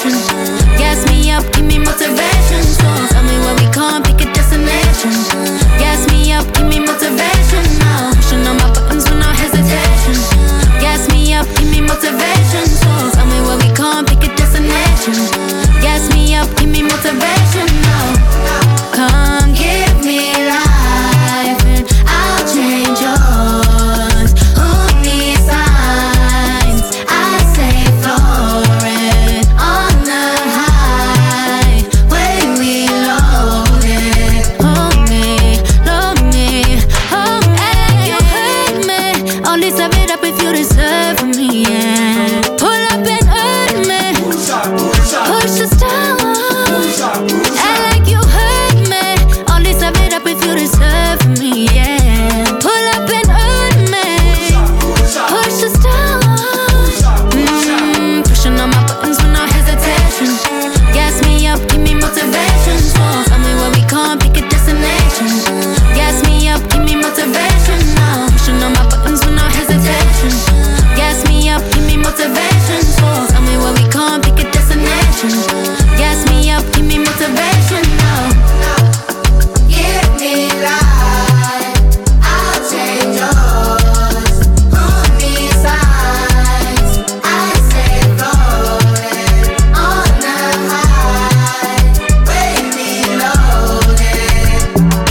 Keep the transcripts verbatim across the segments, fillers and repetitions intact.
motivation. Gas me up, give me motivation. So tell me where we come, pick a destination. Gas me up, give me motivation. Now pushing on my buttons with no hesitation. Gas me up, give me motivation. So tell me where we come, pick a destination. Gas me up, give me motivation. Now come give me life and I'll change yours. Who needs signs? I say florid on the highway we loaded. Hold me, love me, hold me. You hurt me, only serve it up if you deserve me. Yeah. Pull up and hurt me, push the style. Act like you hurt me, only serve it up if you deserve me. Yeah. Pull up and hurt me, push the style. Mm, pushing on my buttons with no hesitation. Gas me up, give me motivation. So tell me where we come, pick a destination. Gas me up, give me motivation. Now pushing on my buttons with no hesitation. Gas me up, give me motivation. So tell me where we come, pick a destination. Gas me up, give me motivation. Now give me life, I'll change yours. Who needs signs? I say floating on the highway we loaded.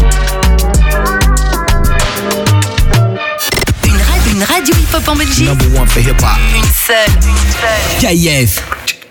Une, ra- une radio hip-hop en Belgique. Number one for hip hop. Une seule. K I F.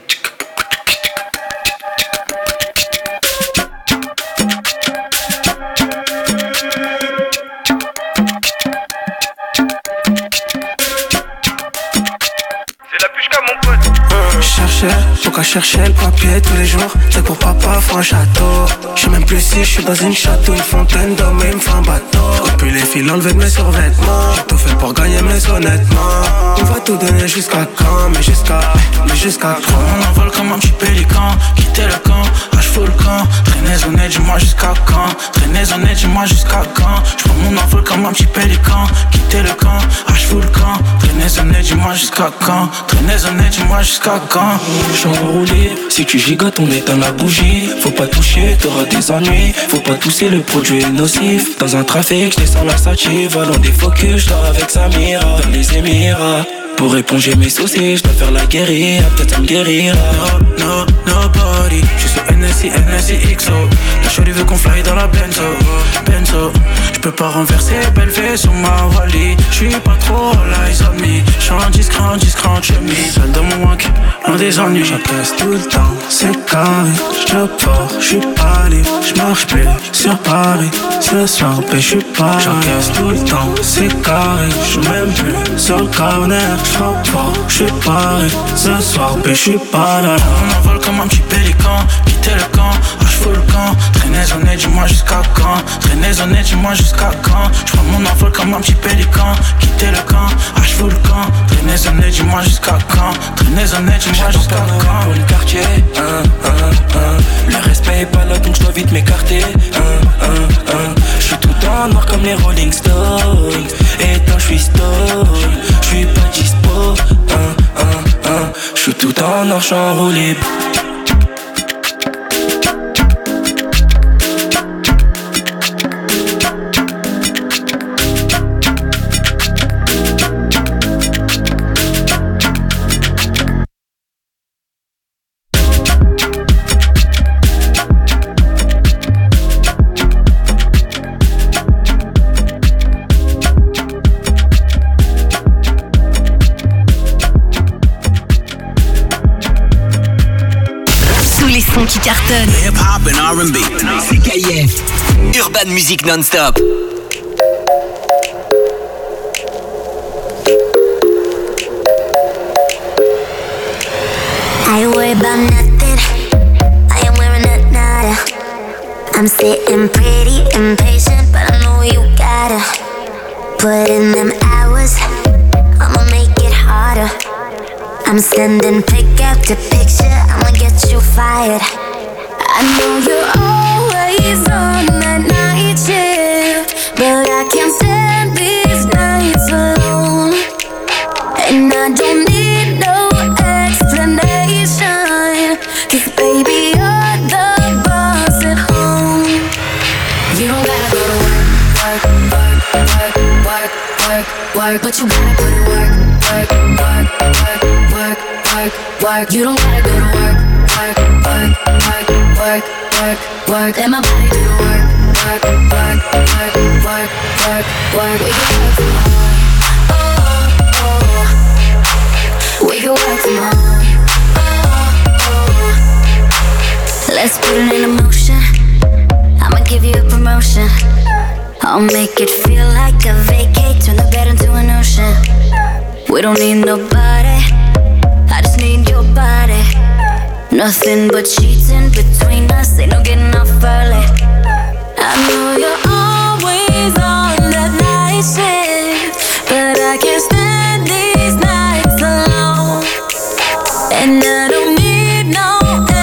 Chercher, faut qu'à chercher le papier tous les jours. C'est pour papa, faut un château. J'sais même plus si j'suis dans une château, une fontaine d'hommes et il me fait un bateau. Depuis les fils enlevés de mes survêtements. J'ai tout fait pour gagner, mais honnêtement on va tout donner jusqu'à quand, mais jusqu'à, mais jusqu'à quand. On envole comme un petit pélican. Quitter le camp, H full camp. Traînez au nez, dis-moi jusqu'à quand. Traînez au nez, dis-moi jusqu'à quand. J'prends mon envol comme un petit pélican. Quitter le camp, H full camp. Traînez au nez, dis-moi jusqu'à quand. Traînez au nez, dis-moi jusqu'à quand. J'suis enroulé, si tu gigotes on éteint la bougie. Faut pas toucher, t'auras des ennuis. Faut pas tousser, le produit est nocif. Dans un trafic, j'descends la sativa. Loin des focus, j'dors avec Samira. Dans les Émirats, pour éponger mes soucis, j'dois faire la guérilla. Peut-être ça me guérira. No, no, nobody. J'suis sur N S I, N S I X O. La shorty veut qu'on fly dans la Benzo, Benzo. J'peux pas renverser, belle fée sur ma Wally. J'suis pas trop all eyes on me. J'suis discret, discret en chemise. Seul dans mon wank, loin des ennuis. J'encaisse tout le temps, c'est carré. J'pars, j'suis pas libre. J'marche plus sur Paris. Ce soir, ben j'suis pas. J'encaisse tout le temps, c'est carré. J'suis même plus sur le corner. J'pars, j'suis paré. Ce soir, ben j'suis pas là. On envole comme un petit pélican. Quitter le camp, H full camp. Traînez au nez, dis-moi jusqu'à quand. Traînez au nez, dis-moi jusqu'à quand. J'prends mon envol comme un petit pélican. Quitter le camp, H full camp. Traînez au nez, dis-moi jusqu'à quand. Traînez au nez, dis-moi jusqu'à quand. Pour le quartier, hein, hein, hein. Le respect est pas là donc j'dois vite m'écarter, hein, hein, hein. J'suis tout en noir comme les Rolling Stones. Et tant j'suis stone, j'suis pas dispo, hein, hein, hein. J'suis tout en noir, j'suis enroulé. Qui cartonne. Hip hop and R and B. C'est K I F. Urban Music non-stop. I ain't worried about nothing. I am wearing a nada. I'm sitting pretty impatient, but I know you gotta put in them hours. I'ma make it harder. I'm sending pick after picture, I'ma get you fired. I know you're always on that night shift, but I can't stand these nights alone. And I don't need no explanation, work, but you gotta put in work, work, work, work, work, work, work. You don't gotta go to work, work, work, work, work, work, work. Let my body do the work, work, work, work, work, work, work. We can work from home, oh, oh. We can work from home, oh, oh. Let's put it in motion. I'ma give you a promotion. I'll make it feel like a vacate, turn the bed into an ocean. We don't need nobody, I just need your body. Nothing but cheating between us, ain't no getting off early. I know you're always on that night shift, but I can't stand these nights alone. And I don't need no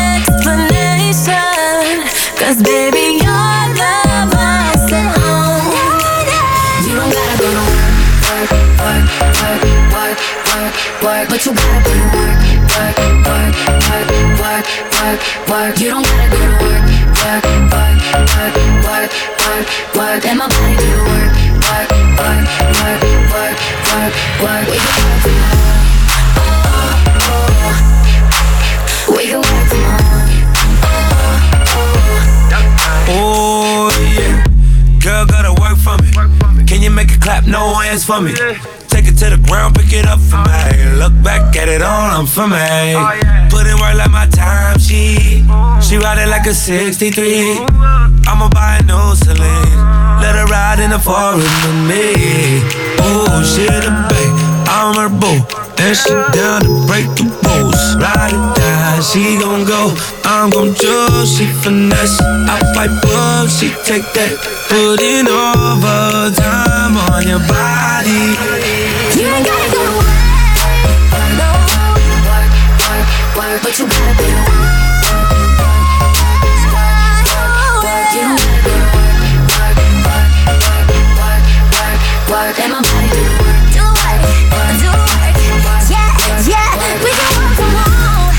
explanation, cause baby you're the boss at home. You don't gotta go to work, work, work, work, work, work, but you gotta put in work, work, work, work, work, work, work. You don't gotta go to work, work, work, work, work, work, work. Let my body do the work, work, work, work, work, work, work. We can work from home, oh, oh. We can work from home, oh, oh. Oh yeah, girl gotta work for me. Can you make it clap? No hands for me. Take it to the ground, pick it up for me. Look back at it all, I'm for me. Put in work like my time sheet. She ride it like a sixty-three. I'ma buy a new Celine. Let her ride in the forest with me. Oh, she the babe, I'm her boo. And she down to break the rules. Ride it down, she gon' go, I'm gon' choose. She finesse, I fight up, she take that. Put in overtime on your body. You ain't gotta go to work, no. Work, work, work, but you gotta be at work. You don't gotta go to work, work, work, work, work, work, work. Let my body do the work, do work, do work. Yeah, yeah, we can work from home.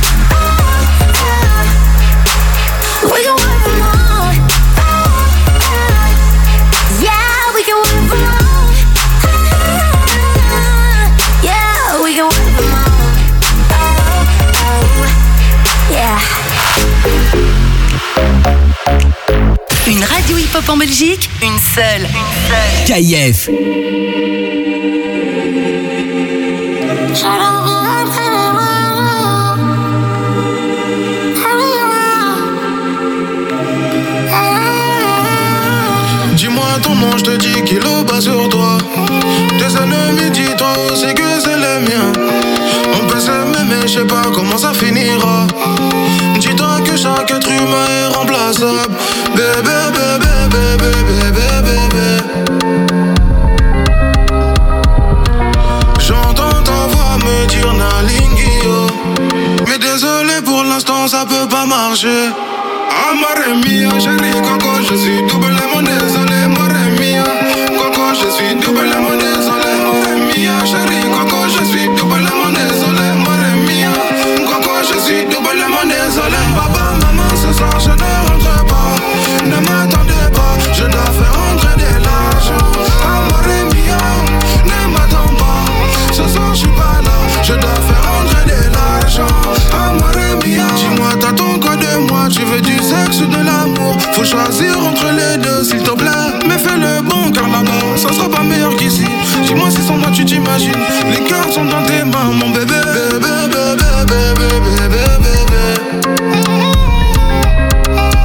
We can work from home. Yeah, we can work from home. Yeah, we can work from home. Yeah. Une radio hip-hop en Belgique, une seule. K I F. Dis-moi ton nom, je te dis qu'il est bas sur toi. Tes ennemis, dis-toi aussi que c'est les miens. On peut s'aimer mais je sais pas comment ça finira. Dis-toi que chaque être humain est remplaçable. Bébé, bébé, bébé, bébé, bébé. J'entends ta voix me dire Nalingio. Mais désolé pour l'instant ça peut pas marcher. Amore mia, chérie Coco, je suis doublement désolé. More mia, Coco, je suis doublement désolé. More mia, chérie Coco, je suis doublement désolé. More mia, Coco, je suis doublement désolé. Papa, maman, ce soir je ne rentre pas. Ne m'attendez pas, je dois faire rentrer de l'argent. Amore mia, ne m'attends pas. Ce soir je suis pas là, je dois faire rentrer de l'argent. Amore mia, dis-moi t'as ton code de moi. Tu veux du sexe ou de l'amour? Faut choisir entre les deux s'il te plaît. Mais fais le bon car là-bas ça sera pas meilleur qu'ici. Dis-moi si sans moi tu t'imagines. Les cœurs sont dans tes mains mon bébé. Bébé, bébé, bébé, bébé, bébé.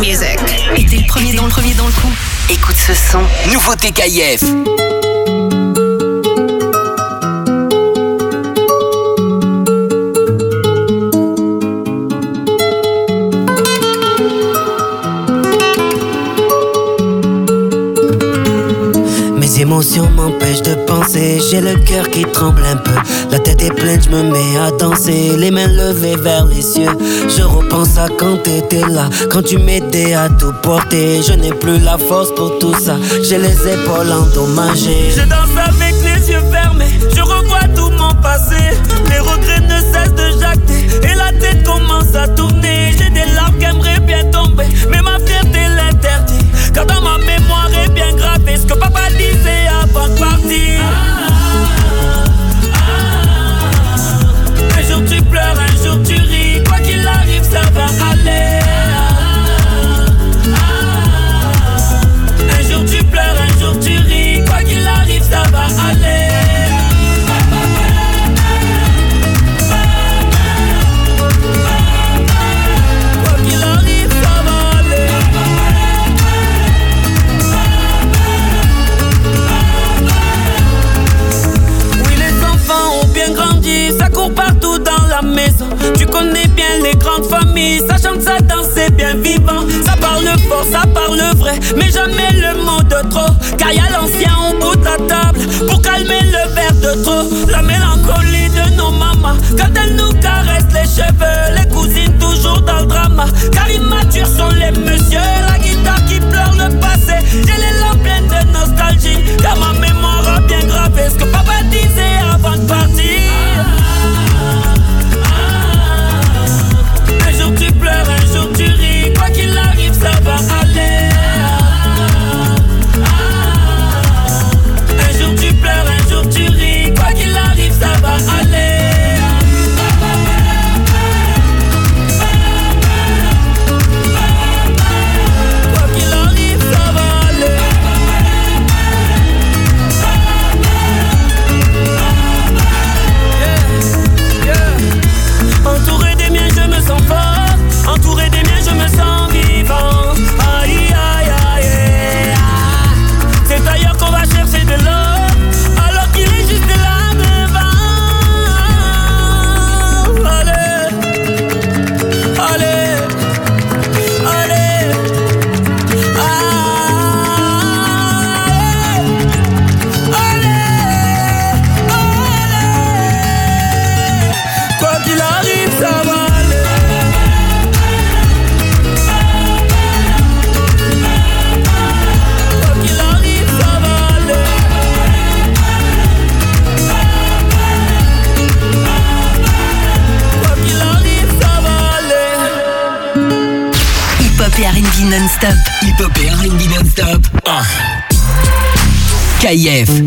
music. Et t'es le premier dans le premier dans le coup. Écoute ce son. Nouveauté K I F. Mes émotions m'empêchent de penser, j'ai le cœur qui tremble un peu. La tête est pleine, je me mets à danser, les mains levées vers les cieux. Je repense à quand t'étais là, quand tu m'aidais à tout porter. Je n'ai plus la force pour tout ça, j'ai les épaules endommagées. Je danse avec les yeux fermés, je revois tout mon passé. Les regrets ne cessent de jacter, et la tête commence à tourner. J'ai des larmes qui aimeraient bien tomber, mais ma fierté l'interdit. Car dans ma mémoire est bien gravé ce que papa disait avant de partir. Un jour tu pleures, un jour tu ris, quoi qu'il arrive ça va aller. Un jour tu pleures, un jour tu ris, quoi qu'il arrive ça va aller. Quoi qu'il arrive ça va aller. Oui, les enfants ont bien grandi, ça court partout dans la maison. Tu connais bien les grandes familles, ça chante, ça danse, c'est bien vivant. Ça parle fort, ça parle vrai, mais jamais le mot de trop. Car y'a l'ancien au bout de la table pour calmer le verre de trop. La mélancolie de nos mamans quand elles nous caressent les cheveux. Les cousines toujours dans le drama, car immatures sont les messieurs. La guitare qui pleure le passé, j'ai les larmes pleines de nostalgie. Car ma mémoire a bien gravé ce que papa disait avant de partir. Un jour tu pleures, un jour tu ris, quoi qu'il arrive ça va aller. Un jour tu pleures, un jour tu ris, quoi qu'il arrive ça va aller. Quoi qu'il arrive ça va aller. Yeah, yeah. Entouré des miens je me sens fort, entouré des miens je me sens vivant. Aïe aïe aïe aïe. C'est ailleurs qu'on va chercher de l'or, alors qu'il est juste là devant. Allez, allez, allez, allez, allez. Quoi qu'il arrive ça va aller. Quoi qu'il arrive ça va aller. Quoi qu'il arrive ça va aller. Hip-hop et R and B non-stop. Hip-hop et R and B non-stop. Ah. K I F.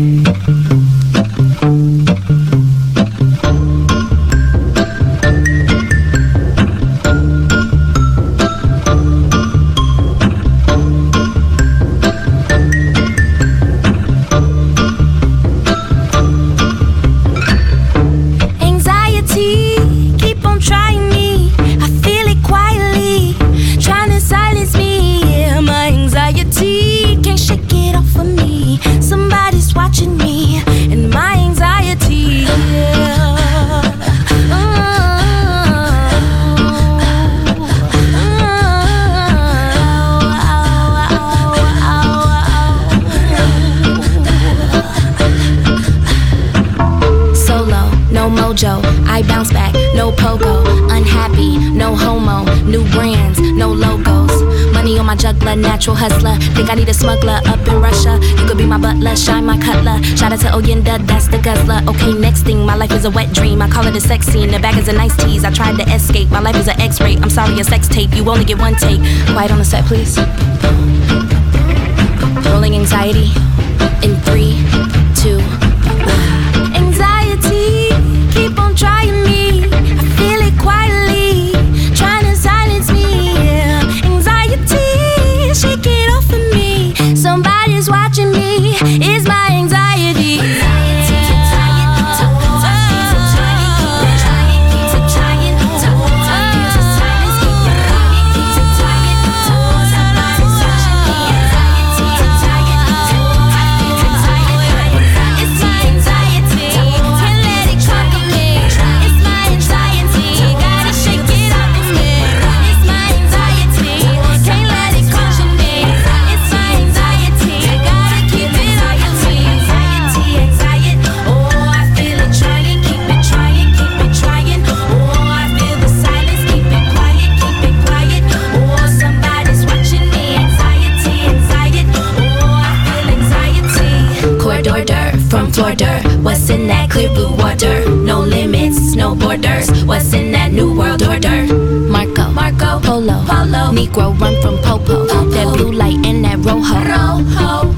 Anxiety, keep on trying me. I feel it quietly, trying to silence me. Yeah, my anxiety can't shake it off of me. Somebody's watching me, and my anxiety. Yeah. Solo, no mojo, I bounce back, no pogo. Unhappy, no homo, new brands, no logos. Money on my juggler, natural hustler. Think I need a smuggler up in Russia. You could be my butler, shine my cutler. Shout out to Oyenda, that's the guzzler. Okay, next thing, my life is a wet dream. I call it a sex scene, the bag is a nice tease. I tried to escape, my life is an X-ray. I'm sorry, a sex tape, you only get one take. Quiet on the set, please. Rolling anxiety in three, two, one. Anxiety, keep on trying me. I feel it quietly, trying to silence me. Yeah. Anxiety, shake it off of me. Somebody's watching me. Is my anxiety. Anxiety. world order. What's in that clear blue water? No limits, no borders. What's in that new world order? Marco, Marco, Polo, Polo. Negro run from Popo. Popo. That blue light and that rojo. Rojo.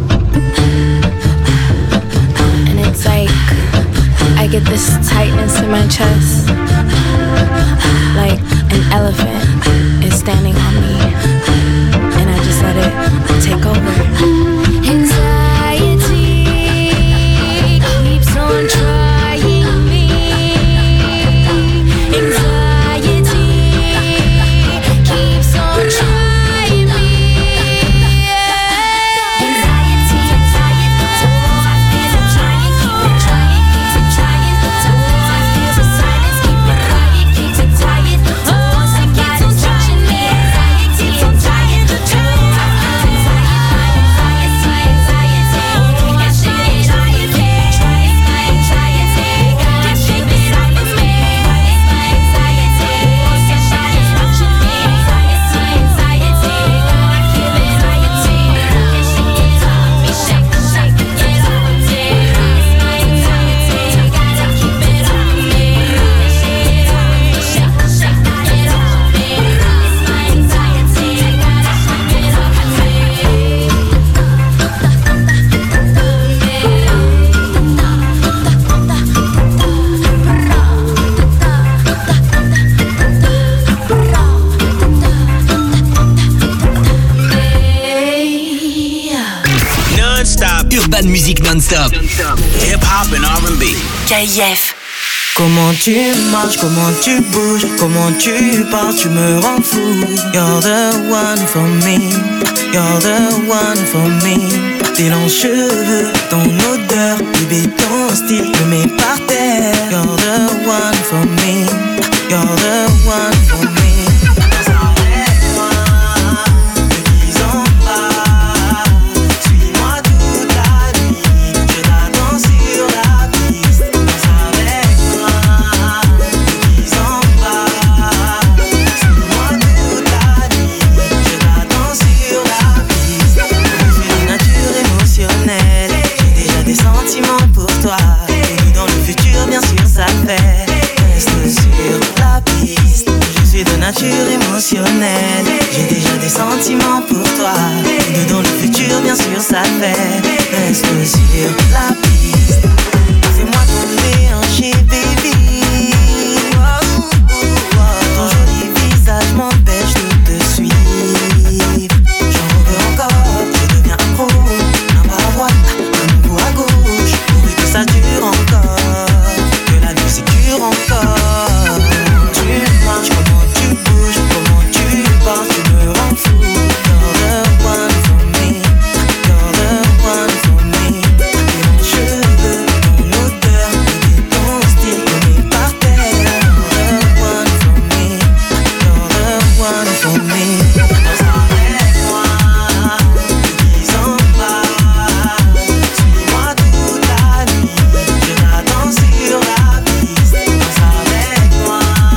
And it's like I get this tightness in my chest, like an elephant is standing on me, and I just let it take over. Anxiety keeps on trying me. Anxiety keeps on trying me. Anxiety, anxiety, so I feel I'm trying, keep it trying, keep it trying. So I feel the silence, keep it quiet, keep it tired. Oh, somebody's touching me. Anxiety, anxiety, so I feel anxiety, anxiety, anxiety. I should get on your bed. Anxiety, I should be right with me. Anxiety, somebody's watching me. Anxiety, anxiety, I feel anxiety. I should get on me, shake, shake, get on me. Anxiety, gotta keep it on me. I should get on me, shake, shake, get on me. Anxiety, gotta keep it on Non-stop. Urban Music non-stop. Hip-hop and R and B. K F. Comment tu marches, comment tu bouges, comment tu parles, tu me rends fou. You're the one for me, you're the one for me. Tes longs cheveux, ton odeur, bébé ton style me met par terre. You're the one for me, you're the one for me. Nature émotionnelle, j'ai déjà des sentiments pour toi. Et dans le futur, bien sûr, ça fait. Reste sur la piste. Fais-moi tomber un chez baby. Oh, oh, oh. Ton joli visage m'empêche de te suivre. J'en veux encore, je deviens accro. Un pas à droite, un nouveau à gauche. Pourvu que ça dure encore, que la musique dure encore. Tu marches comme bouge, comment tu parles, tu me rends fou. You're the one for me, you're the one for me. Tes longs cheveux, ton odeur, et ton style me met par terre. You're the one for me, you're the one for me. Danse avec moi, dis en bas. Suis-moi toute la nuit, je t'attends sur la piste. Danse avec moi.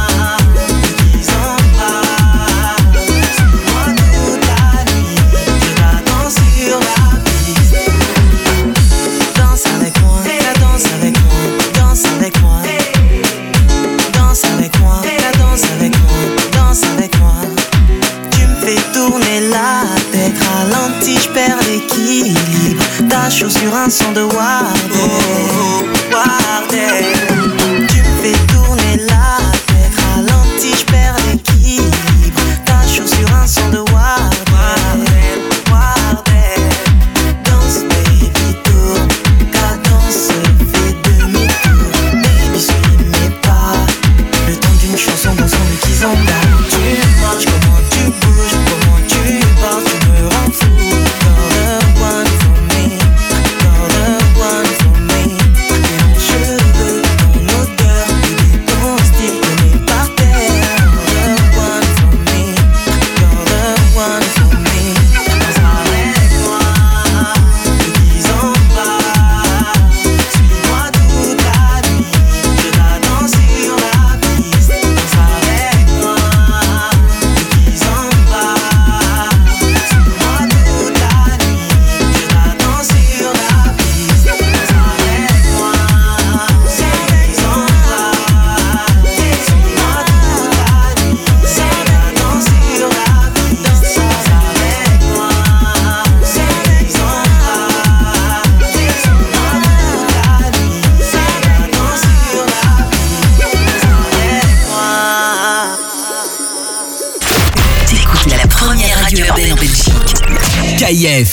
Sur un son de Wardé, Wardé. Tu me fais tourner la tête, ralenti, je perds l'équilibre. Ta chaud sur un son de Wardé, Wardé. Danse, baby, tourne, cadence, fais demi-tour. Baby, suis mes pas, le temps d'une chanson, bon son de Kizomba. Tu marches, comment tu bouges, comment tu parles, tu me rends fou. You're the one for me. One for me. Tes longs cheveux, ton odeur, bébé ton style me met par terre. You're the one for me, you're the K F.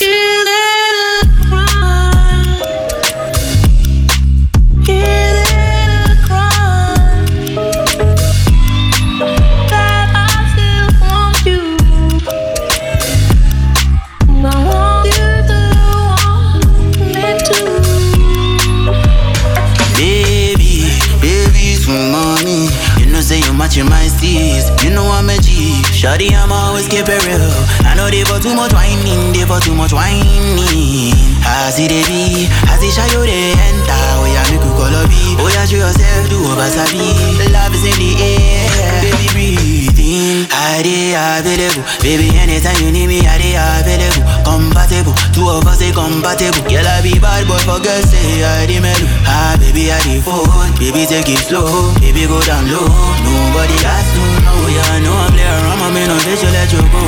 Matching my steez, you know I'm a G. Shawty, I'm always keep it real. I know they for too much whining, they for too much whining. I see they be, I see shy you they enter. Oh yeah, make you call a beat. Oh yeah, show yourself, do over sabi. Love is in the air, baby breathe in. I dey available, baby anytime you need me, I dey available. Compatible, two of us say compatible. Girl I be bad boy for girls say I dey mellow. Ah baby I dey phone, baby take it slow, baby go down low. Nobody has to know, yeah I know I play around, my man, no let you let you go.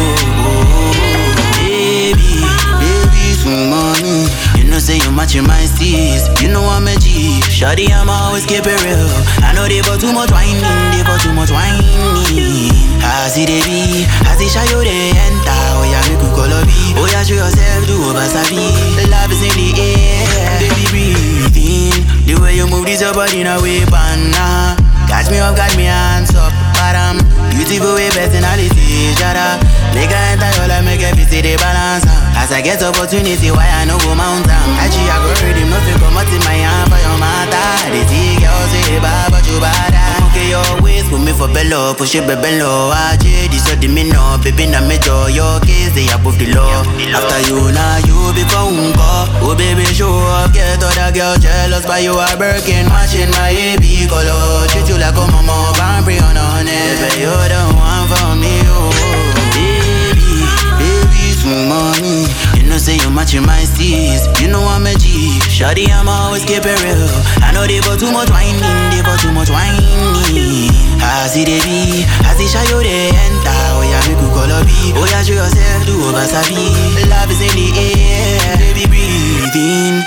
Baby, baby, sweet mommy, you know say you matching my steez. You know I'm a G, shawty I'm always keep it real. I know they for too much whining, they for too much whining. I see they be, I see shy you they enter. Oh yeah, make you call a beat. Oh yeah, show yourself, do over sabi. Love is in the air, baby breathe in. The way you move this your body in a way, banana. Catch me up, got me hands up, bottom. Beautiful way, personality, shut up. Make a enter your life, make every see the balance. As I get opportunity, why I no go mountain. Actually, I go read him, nothing come out in my hand for your matter. They see girls say, bad, but you bad. I'm okay, your waist, put me for bellow, push it, baby, low. I J, this is the minnow, baby, na me jaw. Your case, they above the law. After you, now you become uncle. Oh, baby, show up, get other girls jealous, but you are Birkin, matching my A B color. Treat you like a mama, Bambri on a honey. But you're the one for me, oh. Baby, baby, sweet mommy, you know say you matching my steez. You know I'm a G, shawty I'm always keep it real. I know they for too much whining, they for too much whining. I see they be, I see shy you they enter. Oh yeah, make you call a beat. Oh yeah, show yourself, do over sabi. Love is in the air, baby breathe in.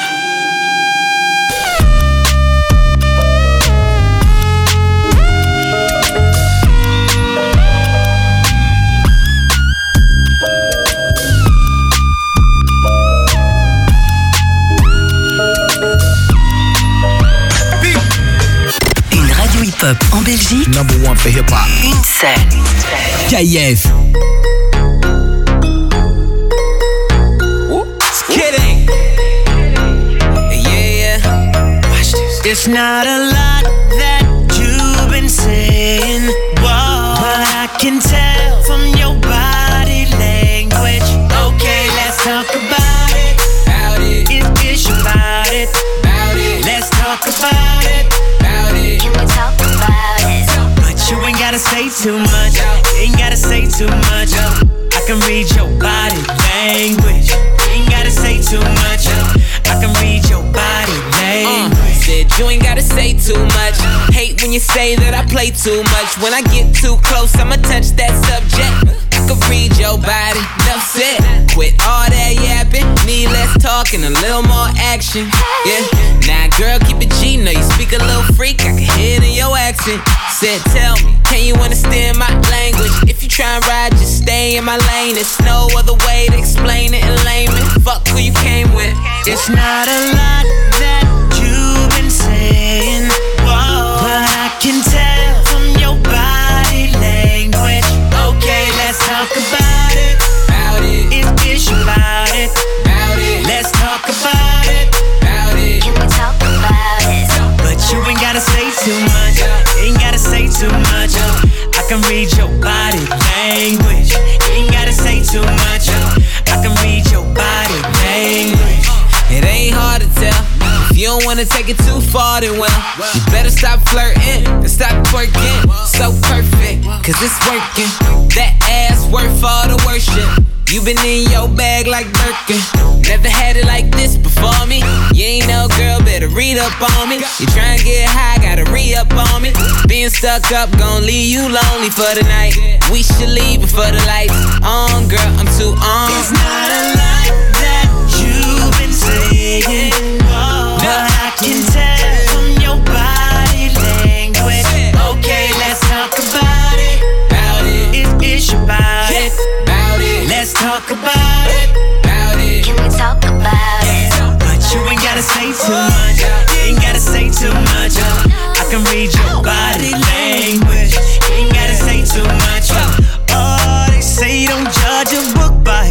Hip-hop en Belgique. Number one for hip-hop. Une scène. K F. Kidding. Yeah, yeah. Watch this. It's not a lot that you've been saying, whoa, but I can tell from your body language. Okay, let's talk about it. About it. It's it's about it. About it. Let's talk about it. About it. Can we talk about it? But you ain't gotta say too much. You ain't gotta say too much. I can read your body language. You ain't gotta say too much. I can read your body language. Uh, said you ain't gotta say too much. Hate when you say that I play too much. When I get too close, I'ma touch that subject. I can read your body, enough said. Quit all that yapping, need less talk and a little more action. Yeah, now girl, keep it G, know you speak a little freak, I can hear it in your accent. Said, tell me, can you understand my language? If you try and ride, just stay in my lane. There's no other way to explain it in layman. Fuck who you came with. It's not a lot that you've been saying, whoa, but I can tell from your body language. Okay, let's talk about it. About it. It's it's about it. About it. Let's talk about it. About it. Can we talk about it? But you ain't gotta say too much. Ain't gotta say too much. I can read your body language. Ain't gotta say too much. I can read your body language. It ain't hard to tell. If you don't wanna take it too far, then well, you better stop flirting and stop twerking. So perfect, cause it's working. That ass worth all the worship. You been in your bag like Birkin. Never had it like this before me. You ain't no girl, better read up on me. You tryna get high, gotta re-up on me. Being stuck up gon' leave you lonely for the night. We should leave before the lights on, girl, I'm too on. It's not a lot that you've been saying, but I can tell from your body language. Okay, let's talk about it. About it. It's it's about it. About it. Let's talk about it. About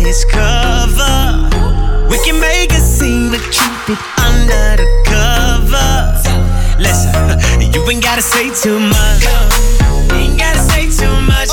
his cover. We can make a scene, but keep it under the covers. Listen, you ain't gotta say too much. You ain't gotta say too much.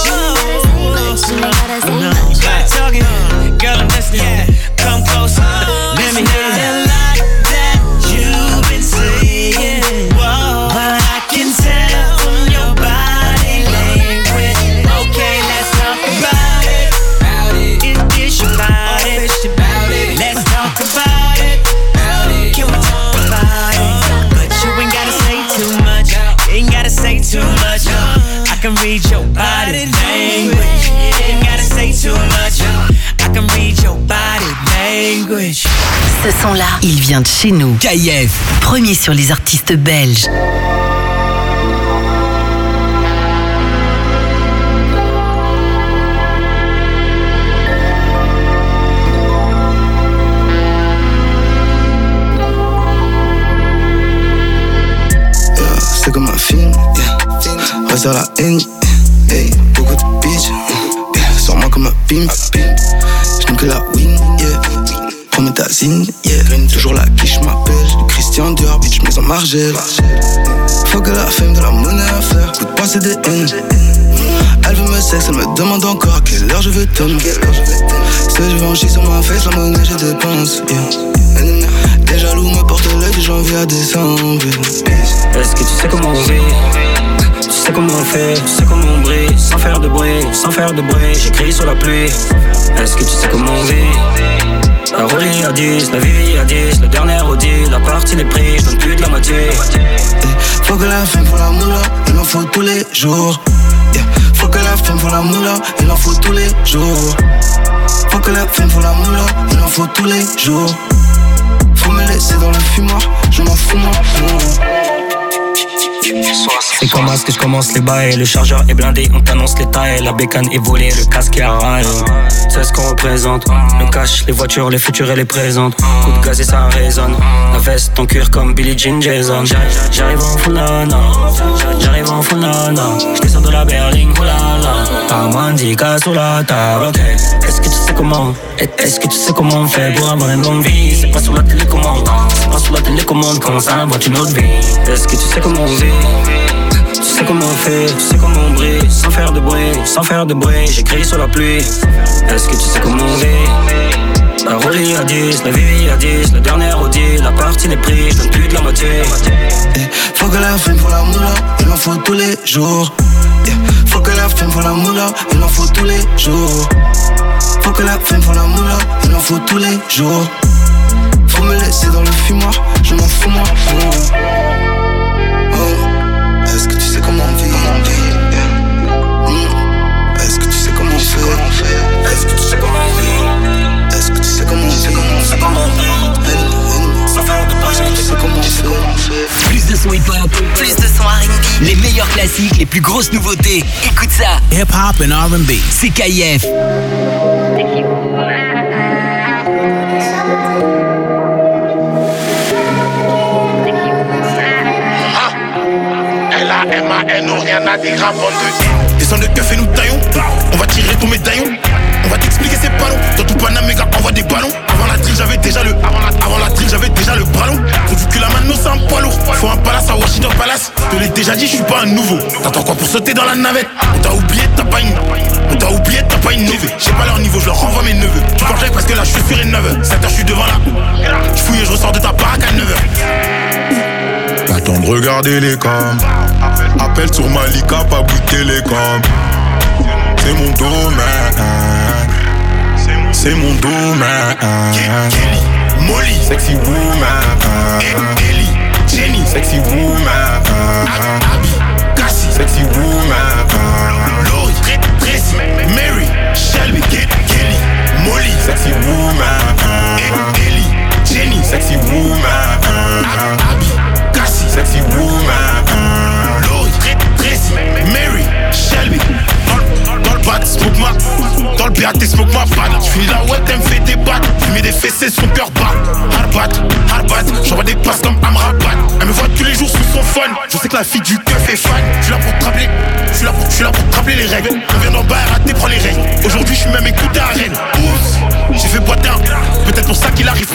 No, you gotta talk it. Girl, I'm listening. Come close. Let me hear a lot that you've been saying. Whoa, but I can tell from your body language. Okay, let's talk about it. Is this your body? Let's talk about it. Can we talk about it? But you ain't gotta say too much. You ain't gotta say too much. I can read your body language. You ain't gotta say too much. I can read your body language. Ce son-là, il vient de chez nous. K I F, premier sur les artistes belges. C'est comme un film, yeah. Reste à la haine, hey. Beaucoup de bitch, yeah. Sors-moi comme un pimp, j'n'aime que la win, yeah. Promets ta zine, yeah. Toujours la quiche m'appelle, Christian Dior, bitch, mais en margelle. Faut que la femme de la monnaie à faire, coûte pas c'est des haines. Elle veut me sexe, elle me demande encore à quelle heure je veux t'aimer. Si je veux en chier sur ma face, la monnaie je dépense, yeah. T'es jaloux, me porte l'œil de janvier à décembre. Est-ce que tu sais comment on vit? Tu sais comment on fait, tu sais comment on brille. Sans faire de bruit, sans faire de bruit, j'écris sur la pluie. Est-ce que tu sais comment on vit? La roulie à dix, la vie à dix, le dernier Audi, la partie des prix, je donne plus de la moitié. Faut que la femme pour la moula, il en faut tous les jours. Yeah. Faut que la femme pour la moula, il en faut tous les jours. Faut que la femme pour la moula, il en faut tous les jours. Faut me laisser dans le fumoir, je m'en fous moi. C'est comme à ce que je commence les bails. Le chargeur est blindé, on t'annonce les tailles. La bécane est volée, le casque est à rail. C'est ce qu'on représente. Le cash, les voitures, les futurs et les présentes. Coup de gaz et ça résonne. La veste en cuir comme Billie Jean Jason. J'arrive en full nana, j'arrive en full nana. J'descends de la berline, oulala. T'as mandica sous la table, ok. Est-ce que tu sais comment? Est-ce que tu sais comment on fait pour avoir une longue vie? C'est pas sur la télécommande, c'est pas sur la télécommande qu'on s'invente une autre vie. Est-ce que tu sais comment on vit? Tu sais comment on fait, tu sais comment on brille. Sans faire de bruit, sans faire de bruit, j'écris sur la pluie. Est-ce que tu sais comment on vit? La roulie à dix, la vie à dix, le dernier Audi, la partie des prix, je donne plus de la moitié. Hey, faut que la femme pour la moula, il en faut tous les jours. Yeah. Faut que la femme pour la moula, il en faut tous les jours. Faut que la femme pour la moula, il en faut tous les jours. Faut me laisser dans le fumoir, je m'en fous moi. Oh. Oh. Est-ce que tu sais comment on vit? Yeah. Mm. Est-ce que tu sais comment on fait? Est-ce que tu sais comment on vit? Est-ce que tu sais comment on vit? Comment on vit? Sans faire de passion, tu sais comment on fait? Plus de son hip-hop, Plus de son R and B. les meilleurs classiques, les plus grosses nouveautés. Écoute ça. Hip-hop and R and B. C'est K I F. L A M A N O, rien à dire avant de. Descends le keuf et nous taillons. On va tirer ton médaillon. On va t'expliquer c'est pas long. Dans tout Panama, méga, envoie des ballons. Avant la drill, j'avais déjà le. Avant la, avant la drill, j'avais déjà le bras long. Faut du cul la mano, c'est un poids lourd. Faut un palace à Washington Palace. Te l'ai déjà dit, je suis pas un nouveau. T'attends quoi pour sauter dans la navette? On t'a oublié, t'as pas une. On t'a oublié, t'as pas une neveu. J'ai pas leur niveau, je leur renvoie mes neveux. Tu parles parce que là, je suis sur une neuf heures. sept heures, je suis devant là. Je fouille et je ressors de ta baraque à neuf heures. Pas temps de regarder les cams. Appel sur Malika, pas bout de télécom. C'est mon domaine. C'est mon domaine. Kelly, Molly, sexy woman. Ellie, Jenny, sexy woman. Abby, Cassie, sexy woman. Lori, Tracy, Mary, Shelby, Kelly, Molly, sexy woman. Ellie, Jenny, sexy woman. Abby, Cassie, sexy woman. Lori, Tracy, Mary, Shelby. Dans le bat, smoke ma. Dans le B A T, smoke ma balle. J'finis la ouette, elle me fait des battes. Fumer des fessées, son cœur bat. Hard bat, hard bat. J'envoie des passes comme Amrabat. Elle me voit tous les jours sous son phone. Je sais que la fille du keuf est fan. J'suis là pour te rappeler. J'suis là pour, j'suis là pour te rappeler les règles. On vient d'en bas, R A T, prends les règles. Aujourd'hui, j'suis même écouté à Rennes. Oups.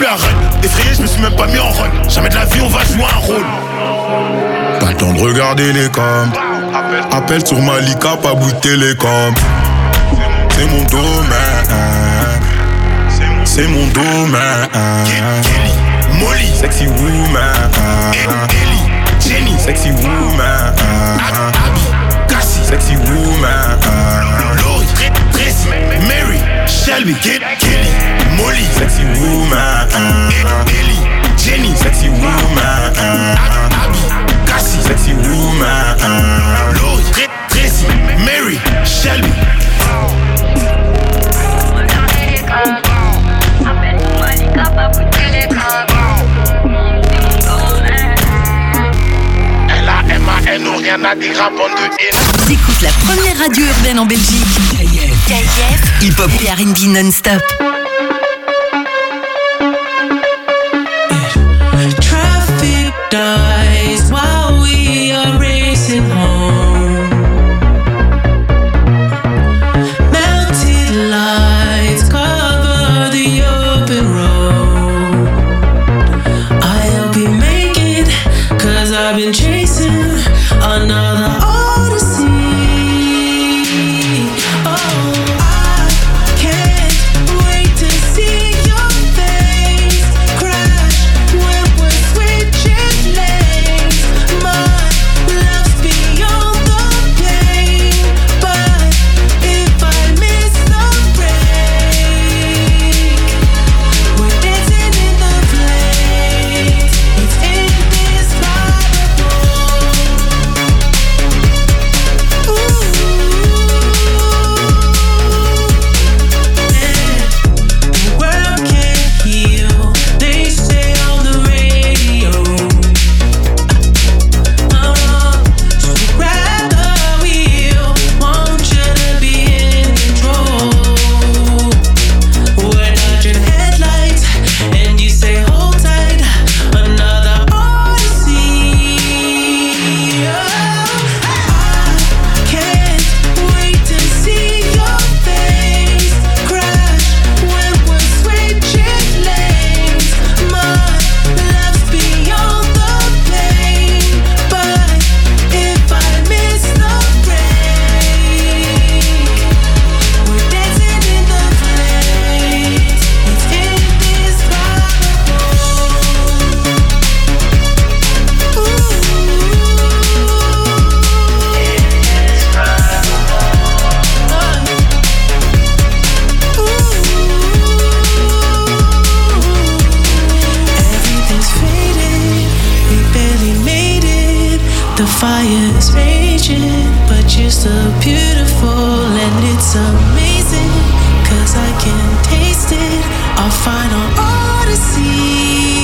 la run. Effrayé, je me suis même pas mis en run. Jamais de la vie, on va jouer un rôle. Pas le temps de regarder les coms. Appel sur Malika, pas bout de télécom. C'est mon domaine. C'est mon domaine. Kelly, Molly, sexy woman. Ellie, Jenny, sexy woman. Abby, Cassie, sexy woman. Lori, Tracy, Mary, Shelby, Kelly, Molly, sexy woman. Ellie, Jenny, sexy woman. Abby, Cassie, sexy woman. Lori, Tracy, Mary, Shelby. Rien à dire à bande de haine. T'écoutes la première radio urbaine en Belgique. K F. Hip-hop et R and B non-stop. Traffic dies while we are racing home. Melted lights cover the open road. I hope you make it, cause I've been chasing another odyssey. Oh, I can't wait to see your face crash when we're switching lanes. My love's beyond the pain, but if I miss the break, we're dancing in the flames. It's indescribable. Fire's raging, but you're so beautiful and it's amazing, cause I can taste it, our final odyssey.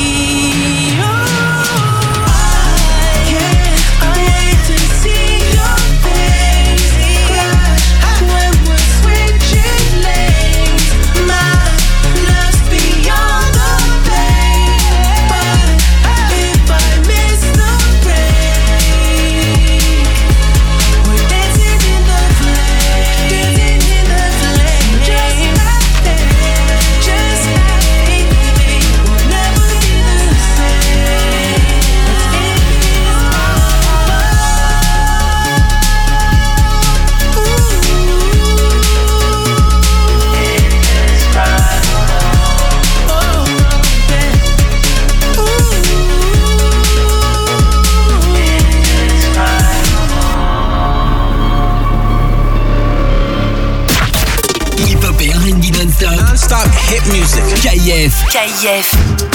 Non-stop hit music. K F. K F.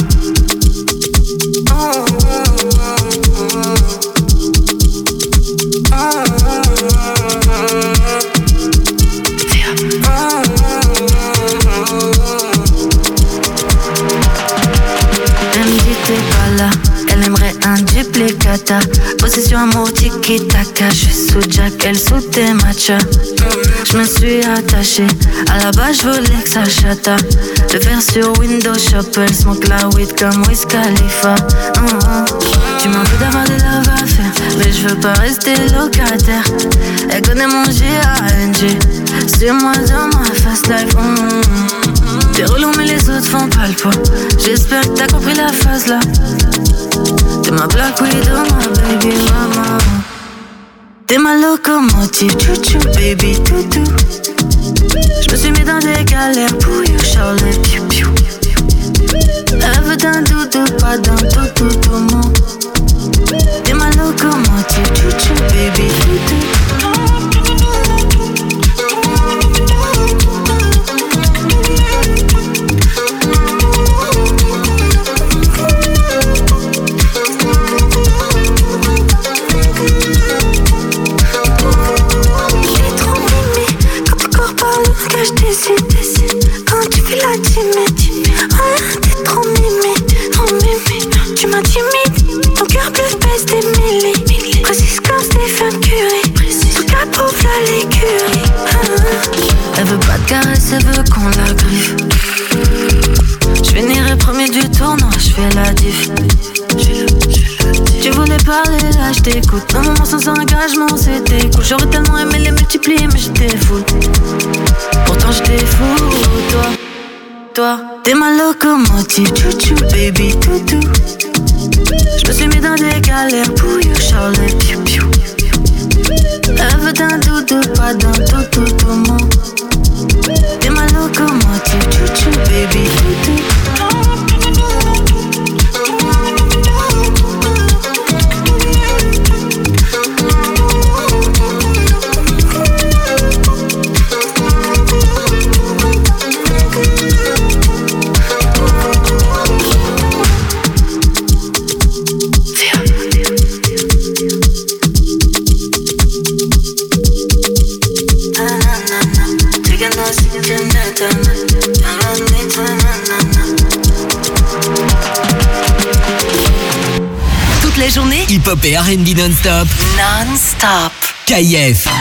Elle me dit t'es pas là, elle aimerait un duplicata. Possession amour tiki-taka. Je suis sous Jack, elle sous tes matchas. Je me suis attachée, à la base je voulais que ça chata. Le faire sur Windows Shop, elle smoke la weed comme Wiz Khalifa. mm-hmm. Tu m'en veux d'avoir de la à faire, mais je veux pas rester locataire. Elle connaît mon G A N G, suis-moi dans ma fast life. mm-hmm. T'es relou mais les autres font pas le poids. J'espère j'espère que t'as compris la phase là. T'es ma Black Widow, ma baby mama. T'es ma locomotive, chouchou, baby toutou. Je me suis mis dans des galères pour you, Charlotte, piou piou. Elle veut d'un doudou, pas d'un toutou, tout mon. T'es ma locomotive, chouchou, baby toutou. Je décide, quand tu fais la timide, oh, t'es trop mimi, trop mimi. Tu m'intimides, ton cœur bleu pèse des millis. Précise comme Stephen Curry, tout cas prouve la l'écurie. Elle veut pas de caresse, elle veut qu'on la griffe. Je finirai premier du tournoi, je fais la diff. Tu voulais parler, là je t'écoute. Un moment sans engagement, c'était cool. J'aurais tellement aimé les multiplier, mais j'étais fou. Pourtant j'étais fou, toi, toi. T'es ma locomotive, chouchou, baby toutou. Je me suis mis dans des galères pour you, Charlotte, piou piou. Elle veut d'un doudou, pas d'un toutou, tout mon. T'es ma locomotive, chouchou, baby toutou. Toute la journée, hip-hop et R and B non-stop. Non-stop. K I F.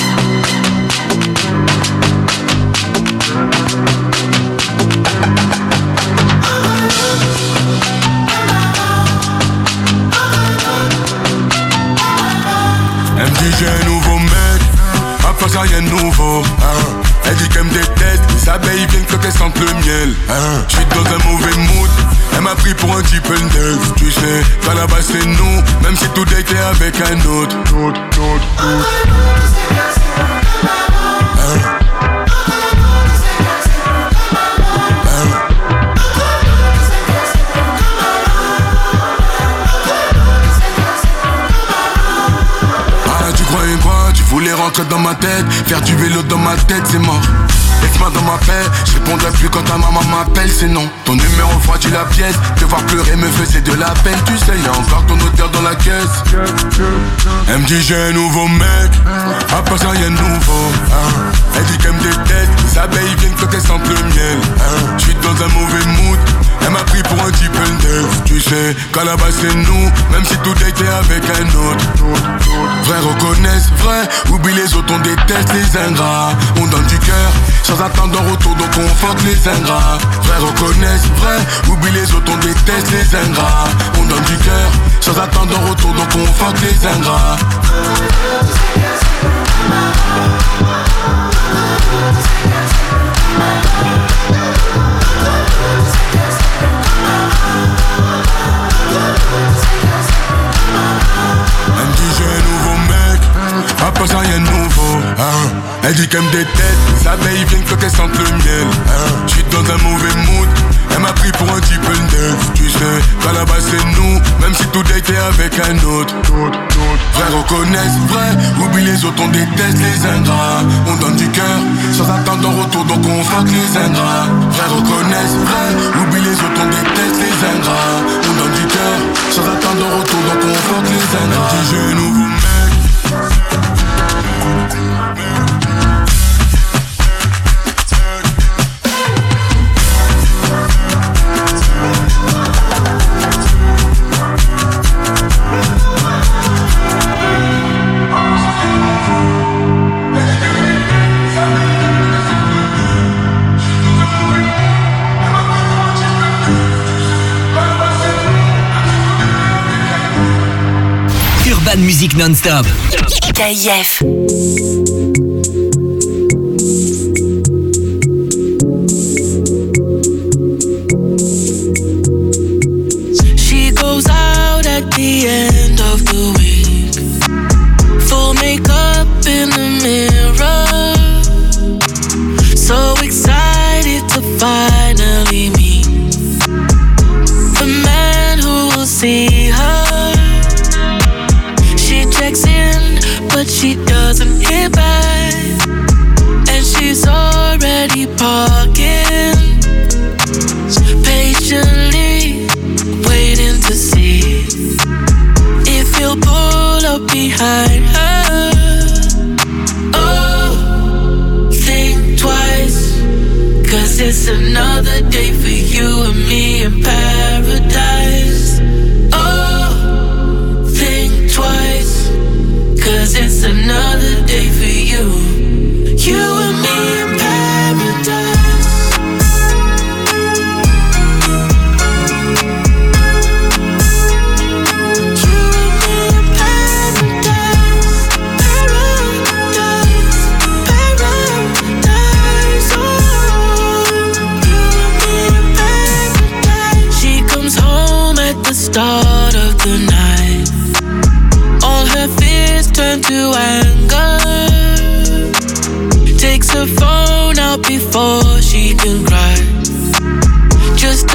Elle me dit j'ai un nouveau mec, à part ça rien de nouveau, hein. Elle dit qu'elle me déteste, les abeilles viennent quand elles sentent le miel, hein. J'suis dans un mauvais mood, elle m'a pris pour un type neuf. Tu sais, qu'à la base c'est nous, même si tout était avec un autre, autre, autre, autre. Hein. Voulais rentrer dans ma tête, faire du vélo dans ma tête, c'est mort. Laisse-moi dans ma paix, je répondrai plus quand ta maman m'appelle, c'est non. Ton numéro froidit la pièce, te voir pleurer me faisait de la peine. Tu sais, y'a encore ton odeur dans la caisse. Elle me dit j'ai un nouveau mec, à part ça y'a un nouveau, hein. Elle dit qu'elle me déteste, les abeilles viennent quand elles sentent le miel, hein. J'suis dans un mauvais mood, elle m'a pris pour un type neuf. Tu sais, qu'à la base c'est nous, même si tout était avec un autre. Vrai reconnaissent, vrai, oublie les autres, on déteste les ingrats. On donne du cœur, sans attendre un retour, donc on fuck les ingrats. Vrai reconnaissent, vrai, oublie les autres, on déteste les ingrats. On donne du cœur, sans attendre un retour, donc on fuck les ingrats. Elle me dit j'ai un nouveau mec, à part ça y'a un nouveau, hein. Elle dit qu'elle me déteste, les abeilles viennent quand elles sentent le miel, hein. J'suis dans un mauvais mood, elle m'a pris pour un type neuf. Tu sais, qu'à la base c'est nous, même si tout était avec un autre. Vrai reconnaissent, vrai, oublie les autres, on déteste les ingrats. On donne du cœur, sans attendre un retour, donc on fuck les ingrats. Vrai reconnaissent, vrai, oublie les autres, on déteste les ingrats. On donne du cœur, sans attendre un retour, donc on fuck les ingrats. Elle dit j'ai un nouveau mec. Urban Music non-stop. K I F.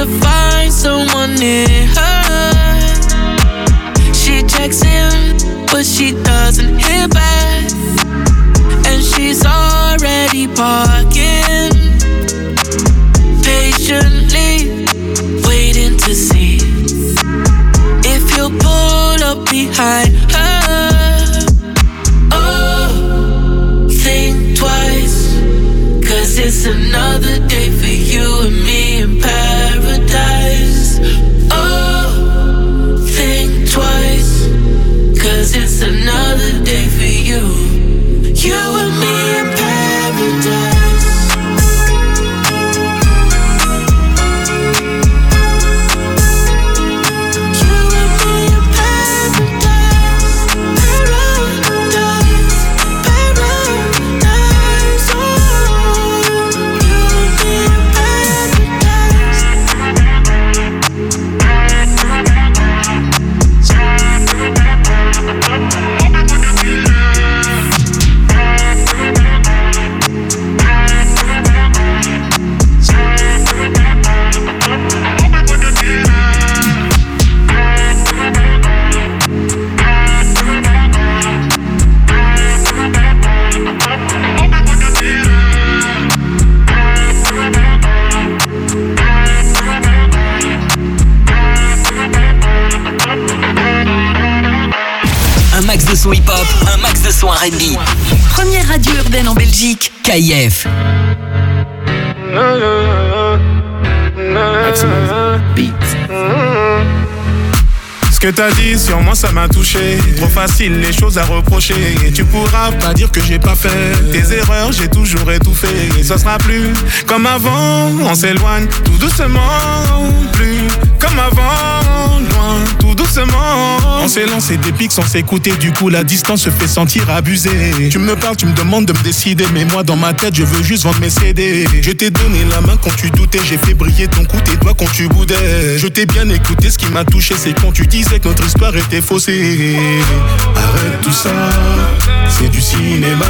to find someone near her. She checks in, but she doesn't hear back. And she's already parking, patiently waiting to see if you'll pull up behind her. Oh, think twice, cause it's another day for you and me in paradise. Oh, think twice, cause it's another day for you. You and me in paradise. De son hip-hop, un max de son R and B. Première radio urbaine en Belgique, K I F. Ce que t'as dit sur moi ça m'a touché. Trop facile les choses à reprocher. Et tu pourras pas dire que j'ai pas fait tes erreurs, j'ai toujours étouffé. Et ça sera plus comme avant. On s'éloigne tout doucement. Plus comme avant, loin, tout doucement. On s'est lancé des pics sans s'écouter. Du coup la distance se fait sentir abusée. Tu me parles, tu me demandes de me décider. Mais moi dans ma tête je veux juste vendre mes C D. Je t'ai donné la main quand tu doutais. J'ai fait briller ton cou, tes doigts quand tu boudais. Je t'ai bien écouté, ce qui m'a touché c'est quand tu disais que notre histoire était faussée. Arrête tout ça, c'est du cinéma.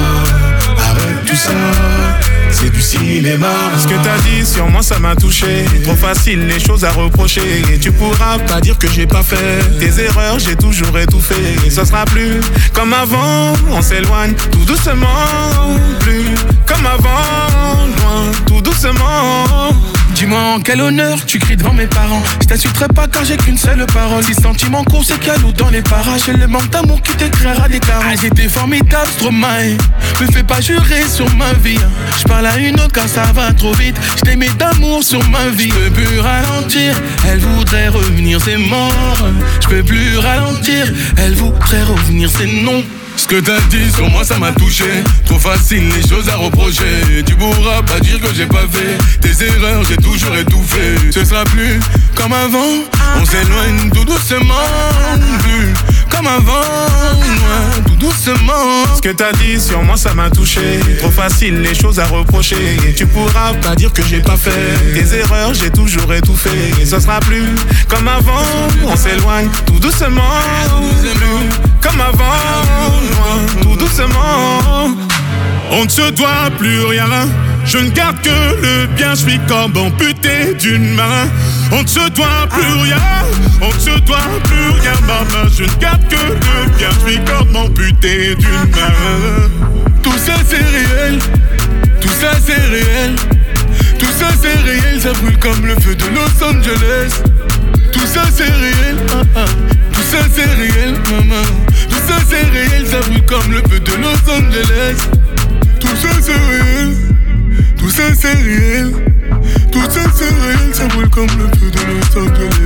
Arrête tout ça, c'est du cinéma. Ce que t'as dit sur moi ça m'a touché. Trop facile les choses à reprocher. Et tu pourras pas dire que j'ai pas fait tes erreurs, j'ai toujours étouffé. Et ça sera plus comme avant. On s'éloigne tout doucement. Plus comme avant, loin, tout doucement. Dis-moi en quel honneur tu cries devant mes parents. Je t'insulterai pas car j'ai qu'une seule parole. Si sentiment court c'est qu'il y a l'eau dans les parages. C'est le manque d'amour qui te créera des carences. Ah, j'étais formidable, Stromae. Me fais pas jurer sur ma vie. Je parle à une autre car ça va trop vite. Je t'aimais d'amour sur ma vie. Je peux plus ralentir, elle voudrait revenir, c'est mort. Je peux plus ralentir, elle voudrait revenir, c'est non. Ce que t'as dit sur moi ça m'a touché. Trop facile les choses à reprocher. Tu pourras pas dire que j'ai pas fait tes erreurs, j'ai toujours étouffé. Ce sera plus comme avant. On s'éloigne tout doucement. Plus comme avant, loin, tout doucement. Ce que t'as dit sur moi ça m'a touché. Trop facile les choses à reprocher. Et tu pourras pas dire que j'ai pas fait tes erreurs, j'ai toujours étouffé. Et ce sera plus comme avant. On s'éloigne tout doucement. Plus comme avant, loin, tout doucement. On ne se doit plus rien. Je ne garde que le bien, je suis comme amputé d'une main. On ne se doit plus rien, on ne se doit plus rien, maman. Je ne garde que le bien, je suis comme amputé d'une main. Tout ça c'est réel, tout ça c'est réel. Tout ça c'est réel, ça brûle comme le feu de Los Angeles. Tout ça c'est réel, ah, ah. Tout ça c'est réel, maman. Tout ça c'est réel, ça brûle comme le feu de Los Angeles. Tout ça c'est réel, tout ça c'est réel. Tout ça c'est réel, ça brûle comme le feu de Los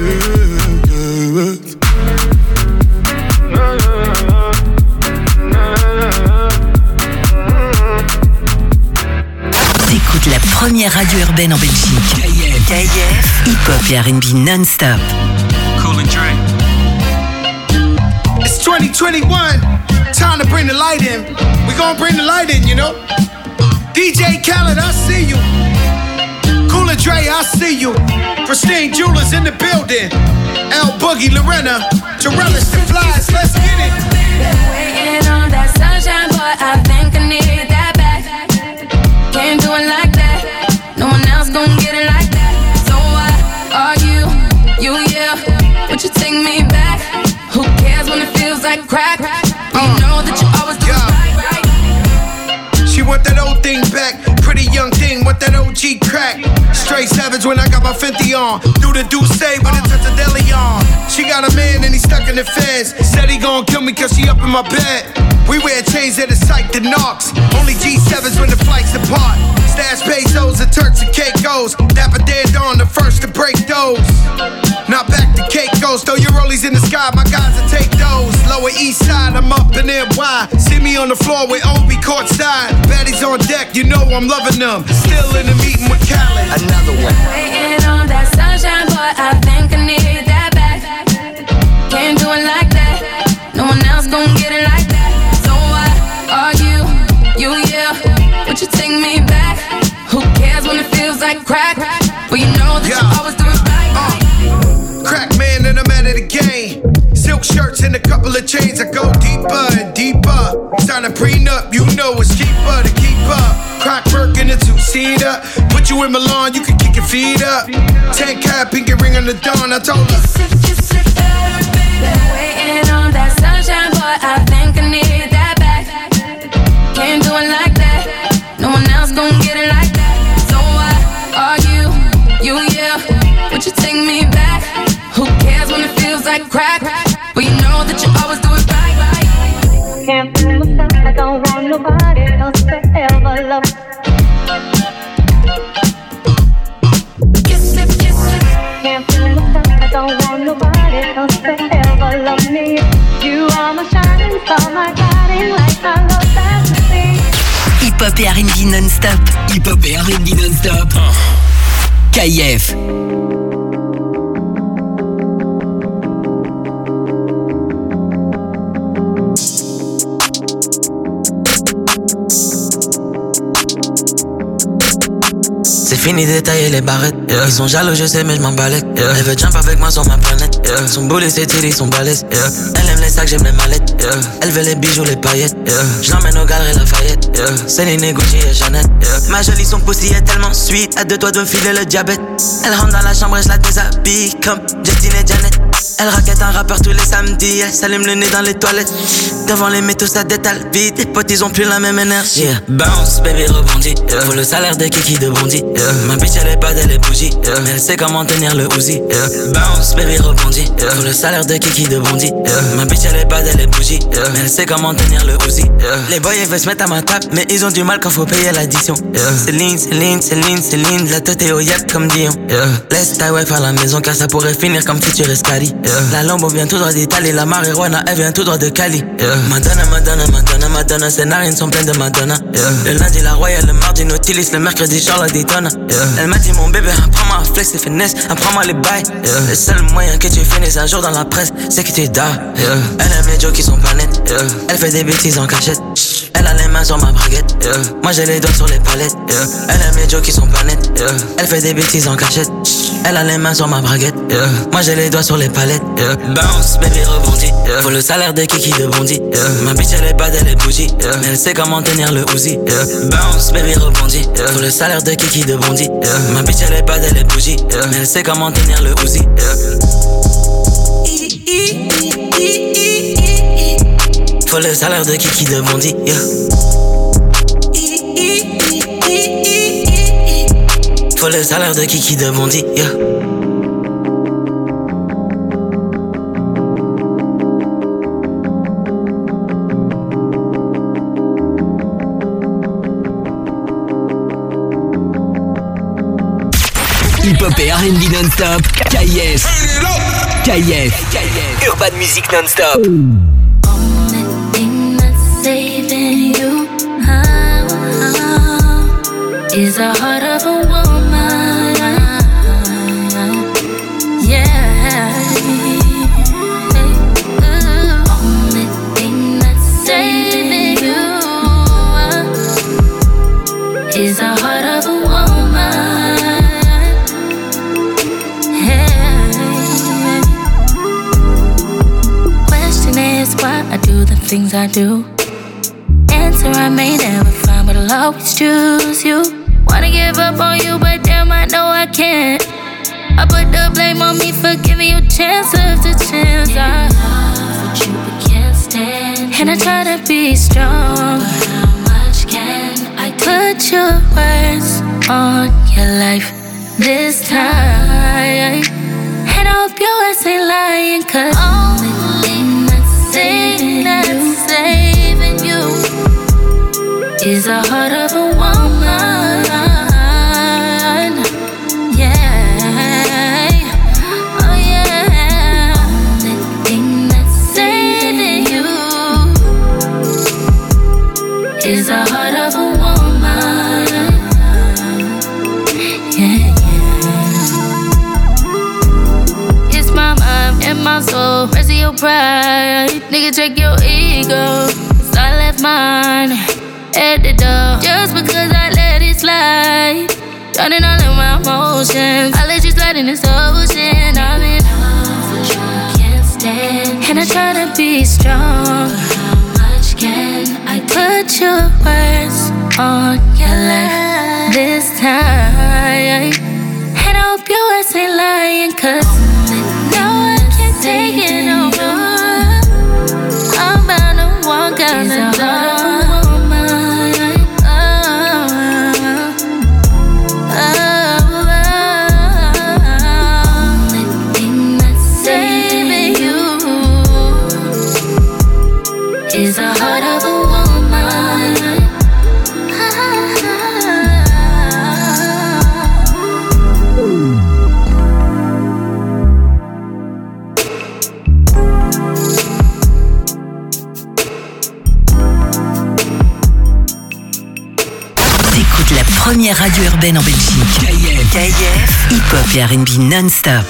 Angeles. T'écoutes la première radio urbaine en Belgique. K I F. K I F. Hip-hop et R and B non-stop. Cool and Dre. It's twenty twenty-one. Time to bring the light in. We gonna bring the light in, you know. D J Khaled, I see you. Cool and Dre, I see you. Pristine Jewelers in the building. L Boogie, Lorena, Torellis, the Flies. Let's get it. Waiting on that sunshine, boy, I think I need that back. Can't do it like that. No one else gon' get it like that. So what? like crack. But you know that you always do yeah. right, right. She want that old thing back. Pretty young thing, want that O G crack. Straight savage when I got my Fenty on. Do the do say when it touch a deli on. She got a man and he stuck in the feds. Said he gon' kill me cause she up in my bed. We wear chains that is psyched to knocks. Only G sevens when the flights depart. Stash pesos and Turks and Caicos. Dapper dead on the first to break those. Now back to Caicos. Throw your rollies in the sky, my guys will take those. Lower east side, I'm up in N Y. See me on the floor with Obi courtside. Baddies on deck, you know I'm loving them. Still in the meeting with Khaled. Another one. Waiting on that sunshine, boy, I think I need that back. Can't do it like that. No one else gon' get it like that. So why are you, you, yeah? Would you take me back? Who cares when it feels like crack? But you know that yeah. you always do it right. Uh, crack man and I'm out of the game. Silk shirts and a couple of chains. I go deeper and deeper. Sign a prenup, you know it's cheaper to keep up. Crack work in a two-seater. Put you in Milan, you can kick your feet up. Ten cap, pinky ring on the dawn. I told her. Waiting on that sunshine, boy, I think I need that back. Can't do it like that. No one else gon' get it like that. So why are you, you, yeah? Would you take me back? Who cares when it feels like crack? But you know that you always do it right, right. Can't feel myself, I don't want nobody else to ever love. Kiss it, kiss it. Can't feel myself, I don't want nobody else to ever love me. You are my shining star, my guiding light, I love that to see. Hip-hop et R and B non-stop. Hip-hop et R and B non-stop. K F. C'est fini d'étailler les barrettes, yeah. Ils sont jaloux, je sais, mais je m'en balèque, yeah. Elle veut jump avec moi sur ma planète, yeah. Son boulet, c'est tiré, son balèze, yeah. Elle aime les sacs, j'aime les mallettes, yeah. Elle veut les bijoux, les paillettes, yeah. Je l'emmène aux galeries Lafayette, yeah. Céline, Gucci et Jeannette, yeah. Ma jolie, son pussy est tellement sweet, à deux doigts de me filer le diabète. Elle rentre dans la chambre et je la déshabille comme Justine et Janet. Elle raquette un rappeur tous les samedis, elle s'allume le nez dans les toilettes. Devant les métaux, ça détale vite, les potes, ils ont plus la même énergie, yeah. Bounce, baby, rebondit, yeah. Faut le salaire de Kiki de Bondy, yeah. Ma bitch, elle est pas elle est bougie, yeah. Mais elle sait comment tenir le Uzi, yeah. Bounce, baby, rebondit, yeah. Faut le salaire de Kiki de Bondy, yeah. Ma bitch, elle est pas elle est bougie, yeah. Mais elle sait comment tenir le Uzi, yeah. Les boys, ils veulent se mettre à ma table, mais ils ont du mal quand faut payer l'addition, yeah. Céline, Céline, Céline, Céline, la tête est au yep comme Dion, yeah. Laisse ta wife à la maison car ça pourrait finir comme Futur Escali, yeah. La Lambo vient tout droit d'Italie, la marijuana, elle vient tout droit de Cali, yeah. Madonna, Madonna, Madonna, Madonna, ses narines sont pleines de Madonna, yeah. Le lundi, la Royale, le mardi, Nautilus, le mercredi, Charlotte Daytona, yeah. Elle m'a dit mon bébé, apprends-moi à flex et finesse, apprends-moi les bails, yeah. Le seul moyen que tu finisses un jour dans la presse, c'est que tu die, yeah. Elle aime les jokes qui sont pas nets, yeah. Elle fait des bêtises en cachette, elle a les mains sur ma braguette, yeah. Moi j'ai les doigts sur les palettes, yeah. Elle aime les jokes qui sont pas nets, yeah. Elle fait des bêtises en cachette, elle a les mains sur ma braguette, yeah. Moi j'ai les doigts sur les palettes, yeah. Bounce, baby, rebondit, yeah. Faut le salaire de Kiki de Bondy, yeah. Ma bitch elle est pas elle est bougie, yeah. Mais elle sait comment tenir le Uzi, yeah. Bounce, baby, rebondit, yeah. Faut le salaire de Kiki de Bondy, yeah. Ma bitch elle est pas elle est bougie, yeah. Mais elle sait comment tenir le Uzi, yeah. Faut le salaire de Kiki de Bondy, yeah. Faut le salaire de Kiki de Bondy, yeah. Hip-hop et R and B non-stop. K F. K F. Urban Music non-stop. Only thing that's saving you uh, is the heart of a woman. Yeah. Only thing that's saving you uh, is the heart of a woman. Why I do the things I do. Answer I may never find, but I'll always choose you. Wanna give up on you, but damn, I know I can't. I put the blame on me for giving you chance after chance. I love with you, but can't stand. And I try to be strong, but how much can I put your words on your life this time? And I hope your words ain't lying, cause only thing that's saving, that's saving you is the heart of a woman. Yeah, oh yeah. Only thing that's saving you is the heart of a woman. Yeah, yeah. It's my mind and my soul. Rest of your pride, nigga, check your ego. 'Cause I left mine at the door just because I let it slide. Drowning all in my emotions, I let you slide in this ocean. I'm in love, but you can't stand. And I try to be strong, but how much can I put your words on your life this time? And I hope your words ain't lying, cause now I can't take it no more. I'm bound to walk out the door. Is the heart of a woman. T'écoutes la première radio urbaine en Belgique. K F. K F. Hip-hop et R and B non-stop.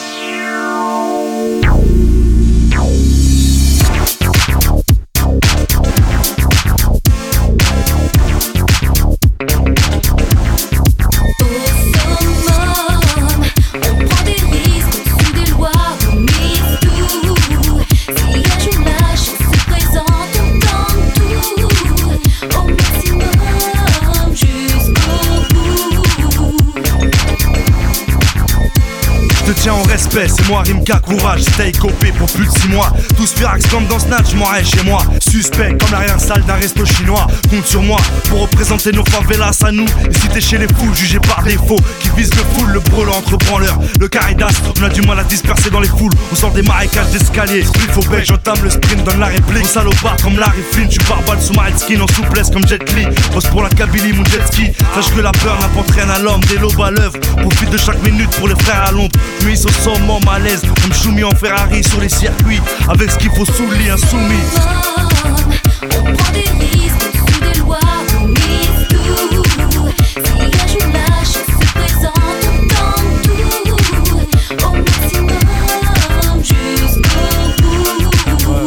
Tiens en respect, c'est moi Rimka, courage, stay copé pour plus de six mois. Tous firax comme dans Snatch, m'en rêve chez moi. Suspect comme l'arrière salle d'un resto chinois. Compte sur moi pour représenter nos favelas à nous. Et si t'es chez les fous, jugé par défaut, qui vise le full, le brûlant entre branleurs. Le caridas, on a du mal à disperser dans les foules. On sort des marécages d'escalier. Il faut belge, j'entame le sprint, donne la réplique. Mon salopard comme Larry Flynn, tu pars balle sous ma skin en souplesse comme Jet Li. Pose pour la Kabylie, mon jet ski. Sache que la peur n'apporte rien à l'homme, des lobes à l'œuvre. Profite de chaque minute pour les frères à l'ombre. Au sommet malaise, comme Choumi en Ferrari sur les circuits, avec ce qu'il faut sous le lit insoumis. On prend des risques sous des lois, on mise tout. Si un jour la chance se présente, on tente tout. Au maximum, jusqu'au bout.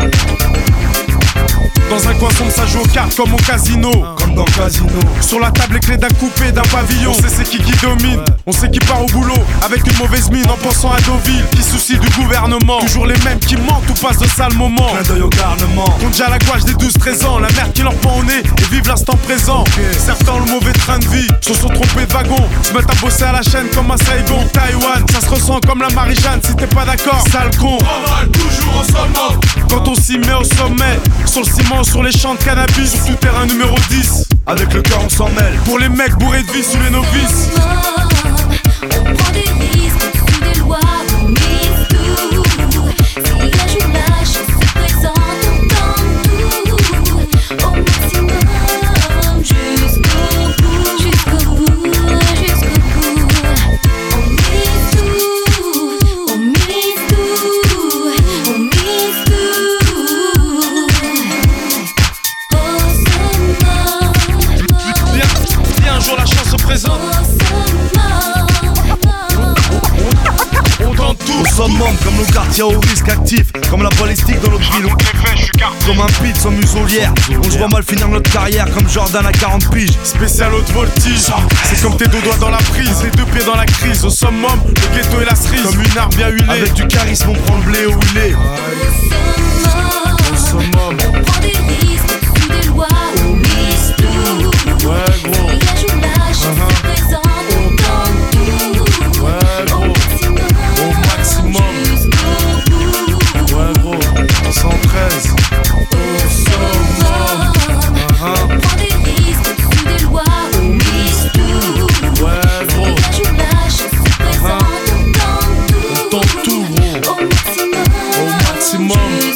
Dans un coin sombre, ça joue aux cartes comme au casino. Comme dans le casino. Sur la table, les clés d'un coupé, d'un pavillon. On sait c'est qui qui domine. On sait qui part au boulot avec une mauvaise mine en pensant à Deauville. Qui soucie du gouvernement. Toujours les mêmes qui mentent ou passent de sales moments. Clin d'œil au garnement. Compte déjà la gouache des douze treize ans. La merde qui leur pend au nez et vivent l'instant présent. Okay. Certains ont le mauvais train de vie, se sont trompés de wagon. Se mettent à bosser à la chaîne comme à Saigon. Taïwan, ça se ressent comme la Marie-Jeanne. Si t'es pas d'accord, sale con. Toujours au sommet. Quand on s'y met au sommet, sur le ciment, sur les champs de cannabis, sur tout terrain numéro dix. Avec le cœur on s'en mêle. Pour les mecs bourrés de vie sous les novices. On prend des risques sous des lois, on mise tout. Si un jour la chance se présente, on tente tout. Au maximum, jusqu'au bout, jusqu'au bout, jusqu'au bout. On mise tout, on mise tout, on mise tout. Au sommet. Viens, viens, un jour la chance se présente. On tente tout. Au summum, comme nos quartiers au risque actif. Comme la balistique dans notre ville. Comme un pit sans muselière. On se voit mal finir notre carrière comme Jordan à quarante piges. Spécial haute voltige. C'est comme tes deux doigts dans la prise, les deux pieds dans la crise. Au summum, le ghetto et la cerise. Comme une arme bien huilée. Avec du charisme, on prend le blé où il est. Au summum, on prend des risques sous des lois, on mise tout. Ouais, gros. Si un jour la chance se présente, on tente tout. Ouais, gros. Au maximum. Jusqu'au bout. Ouais, gros. cent treize. maximum.